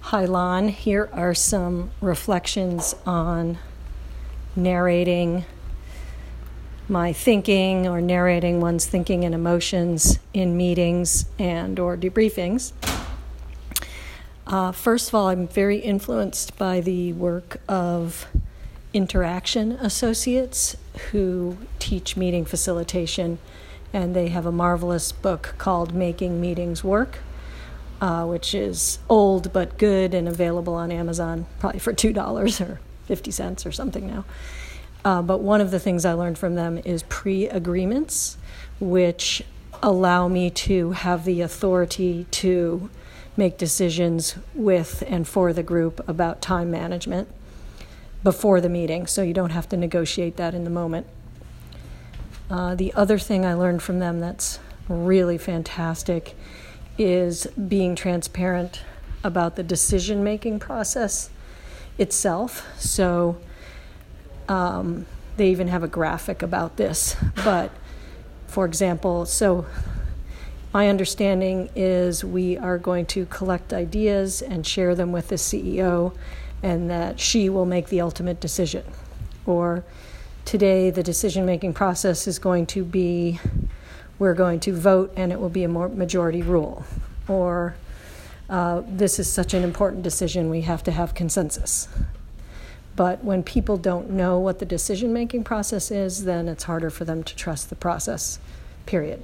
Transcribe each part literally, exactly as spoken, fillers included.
Hi, Lon. Here are some reflections on narrating my thinking or narrating one's thinking and emotions in meetings and or debriefings. Uh, first of all, I'm very influenced by the work of Interaction Associates who teach meeting facilitation, and they have a marvelous book called Making Meetings Work, uh, which is old but good and available on Amazon, probably for two dollars or fifty cents or something now. Uh, but one of the things I learned from them is pre-agreements, which allow me to have the authority to make decisions with and for the group about time management before the meeting, so you don't have to negotiate that in the moment. Uh, the other thing I learned from them that's really fantastic is being transparent about the decision-making process itself. So um, they even have a graphic about this. But, for example, so my understanding is we are going to collect ideas and share them with the C E O, and that she will make the ultimate decision. Or today the decision-making process is going to be, we're going to vote and it will be a more majority rule. Or uh, this is such an important decision, we have to have consensus. But when people don't know what the decision-making process is, then it's harder for them to trust the process, period.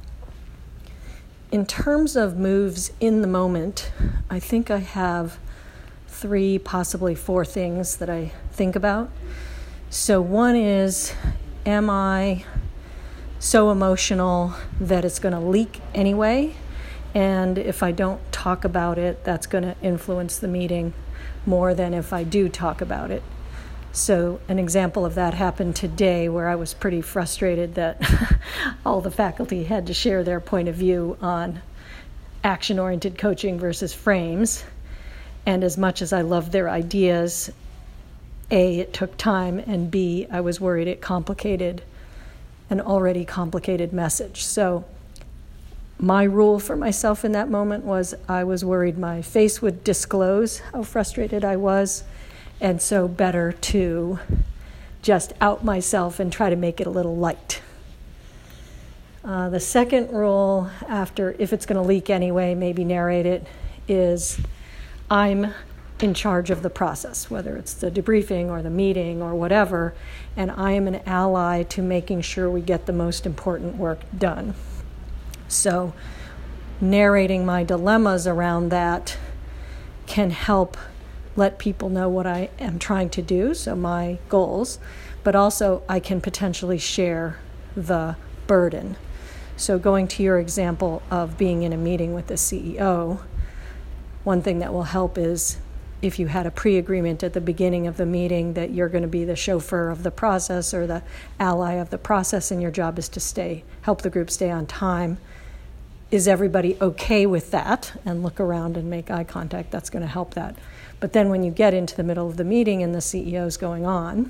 In terms of moves in the moment, I think I have three, possibly four things that I think about. So one is, am I so emotional that it's going to leak anyway? And if I don't talk about it, that's going to influence the meeting more than if I do talk about it. So an example of that happened today where I was pretty frustrated that all the faculty had to share their point of view on action-oriented coaching versus frames. And as much as I loved their ideas, A, it took time, and B, I was worried it complicated an already complicated message. So my rule for myself in that moment was I was worried my face would disclose how frustrated I was, and so better to just out myself and try to make it a little light. Uh, the second rule, after if it's going to leak anyway, maybe narrate it, is I'm in charge of the process, whether it's the debriefing or the meeting or whatever, and I am an ally to making sure we get the most important work done. So narrating my dilemmas around that can help let people know what I am trying to do, so my goals, but also I can potentially share the burden. So going to your example of being in a meeting with the C E O, one thing that will help is if you had a pre-agreement at the beginning of the meeting that you're going to be the chauffeur of the process or the ally of the process, and your job is to stay, help the group stay on time. Is everybody okay with that? And look around and make eye contact. That's going to help that. But then when you get into the middle of the meeting and the C E O is going on,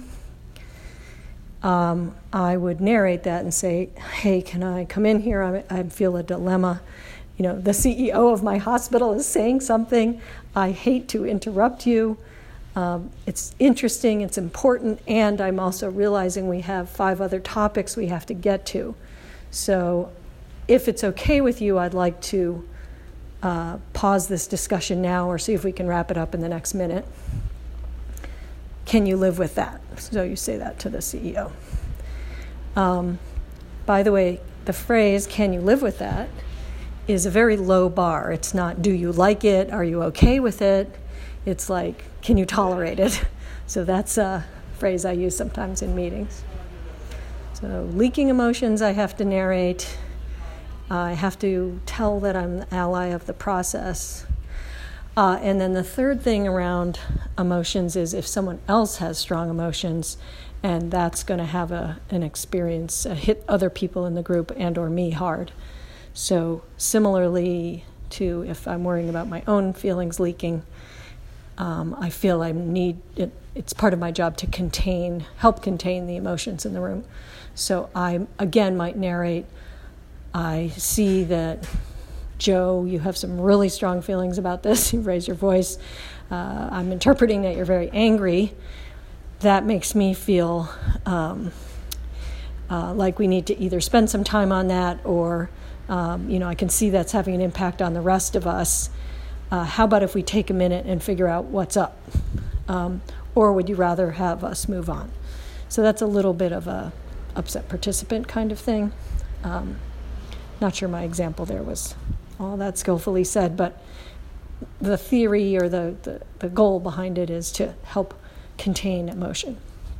um, I would narrate that and say, hey, can I come in here? I, I feel a dilemma. You know, the C E O of my hospital is saying something. I hate to interrupt you. Um, it's interesting, it's important, and I'm also realizing we have five other topics we have to get to. So if it's okay with you, I'd like to uh, pause this discussion now or see if we can wrap it up in the next minute. Can you live with that? So you say that to the C E O. Um, by the way, the phrase, can you live with that, is a very low bar. It's not, do you like it? Are you okay with it? It's like, can you tolerate it? So that's a phrase I use sometimes in meetings. So leaking emotions, I have to narrate. I have to tell that I'm the ally of the process. Uh, and then the third thing around emotions is if someone else has strong emotions, and that's going to have a an experience, uh, hit other people in the group and or me hard. So similarly to if I'm worrying about my own feelings leaking, um, I feel I need, it, it's part of my job to contain, help contain the emotions in the room. So I, again, might narrate, I see that Joe, you have some really strong feelings about this. You've raised your voice. Uh, I'm interpreting that you're very angry. That makes me feel um, uh, like we need to either spend some time on that or, um, you know, I can see that's having an impact on the rest of us. Uh, how about if we take a minute and figure out what's up? Um, or would you rather have us move on? So that's a little bit of a upset participant kind of thing. Um, not sure my example there was all that skillfully said, but the theory or the, the, the goal behind it is to help contain emotion.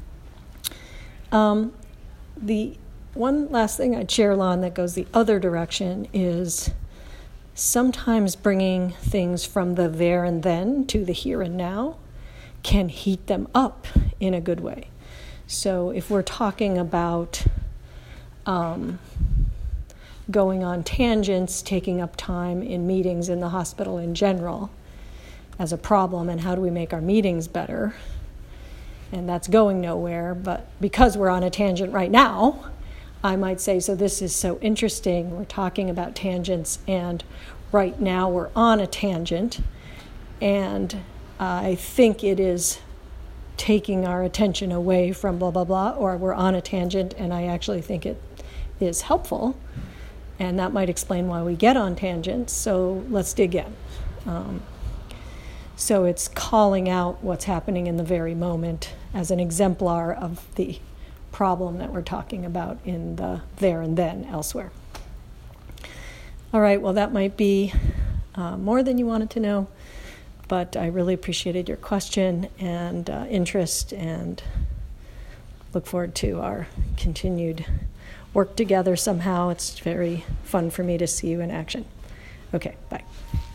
Um, the one last thing I'd share, Lon, that goes the other direction is sometimes bringing things from the there and then to the here and now can heat them up in a good way. So if we're talking about um, going on tangents, taking up time in meetings in the hospital in general as a problem, and how do we make our meetings better? And that's going nowhere, but because we're on a tangent right now, I might say, so this is so interesting. We're talking about tangents, and right now we're on a tangent, and I think it is taking our attention away from blah, blah, blah, or we're on a tangent, and I actually think it is helpful. And that might explain why we get on tangents, so let's dig in. Um, so it's calling out what's happening in the very moment as an exemplar of the problem that we're talking about in the there and then elsewhere. All right, well, that might be uh, more than you wanted to know, but I really appreciated your question and uh, interest, and look forward to our continued work together somehow. It's very fun for me to see you in action. Okay, bye.